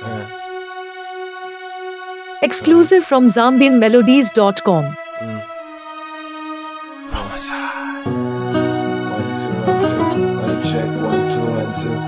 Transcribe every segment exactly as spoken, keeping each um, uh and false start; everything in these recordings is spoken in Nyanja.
Exclusive from Zambian Melodies dot com. Mm. From a side. One, two, one, two. Mic check. One, two, one, two.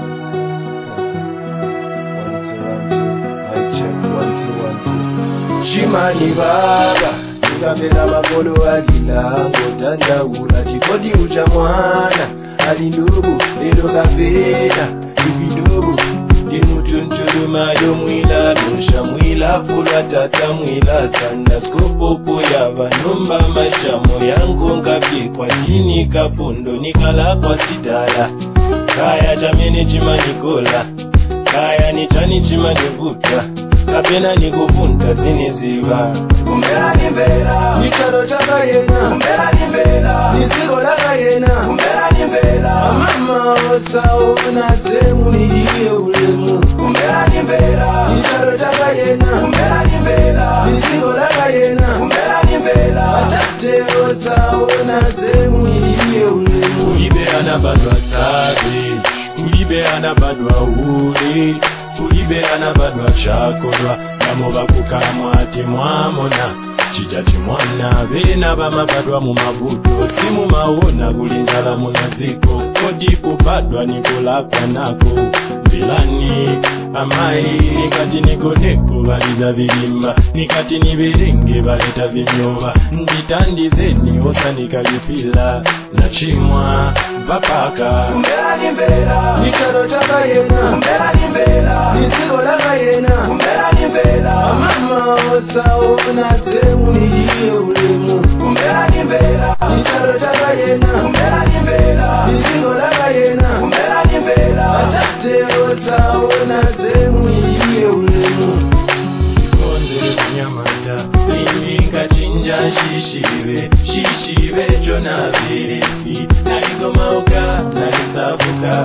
One, two, one, two. Mic check. One, two, one, two. Chimani baba, nikambela makolo alila ngotanda ula chikodi uja mwana alindugu lelo kapena ividogo imutuntuluma yo mwila dosha mwila fulwa tata mwila sanda skopopo yava nomba mashamo yangu ngapye kwa tini kapondo nikala kwa sidala kaya jamene chima nikola kaya nichani chima nivuta kapena nikuvunta ziniziva kumbera nivela nichalo chaka yena kumbera nivela nisigo laka yena kumbera nivela mama osaona semu nihiye ulemu kumbera nivela nichalo chaka yena kumbera nivela nisigo laka yena kumbera nivela atate osaona semu nihiye ulemu ulibe anabadwa sabi ulibe anabadwa ule ulibe anabadwa chakolwa namoba kukamwati mwamona chija chimwana bena bamabadwa mu mabuto simu maona kulinjala munaziko kodi kubadwa nikulakwa nako bilani amai nikati nikoneko baliza vilimba nikati niberenge baleta vinyoba nditandizeni osanikalipila na chimwa vapaka kumbera nivela nikalo chaka yena kumbera nivela nisigo laka yena kumbera nivela mama osaona semu nihiye ulemu kumbera nivela nikalo chaka yena kumbera nivela nisigo laka yena kumbera nivela atate osaona semu nihiye ulemu sikonze kunyamata liminga chinja shishibe shishibe chona virefi naligomauka nalisabuka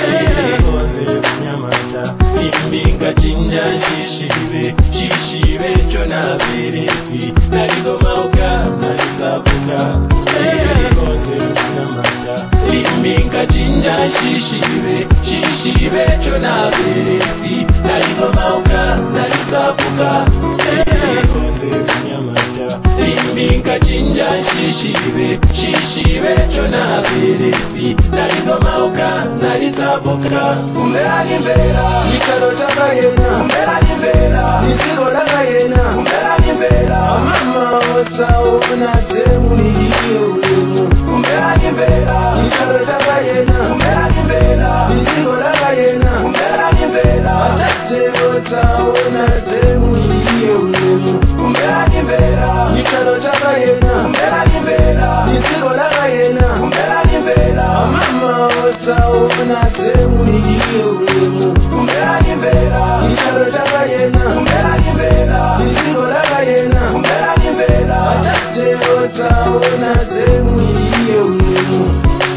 sikonze kunyamata liminga chinja shishibe shishibe chona virefi naligomauka nalisabuka sikonze kunyamata liminga chinja shishibe shishibe chona virefi naligomauka nalisabuka sikonze kunyamata limbinga chinja shishibe shishibe chona virefi naligomauka nalisabuka kumbera nivela nikalo chaka yena kumbera nivela nisigo laka yena kumbera nivela mama osaona semu nihiye ulemu kumbera nivela nikalo chaka yena kumbera nivela nisigo laka yena kumbera nivela atate osaona semu nihiye ulemu kumbera nivela nikalo chaka yena kumbera nivela nisigo laka yena kumbera nivela mama osaona semu nihiye ulemu kumbera nivela nikalo chaka yena kumbera nivela nisigo laka yena kumbera nivela atate osaona semu nihiye ulemu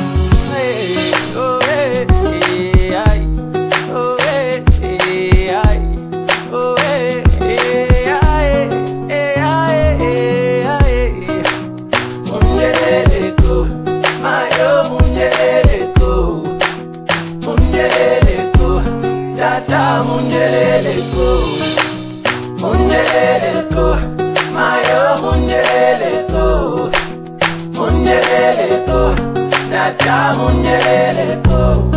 Tata munjeleleko, munjeleleko, mayo munjeleleko, munjeleleko, tata munjeleleko.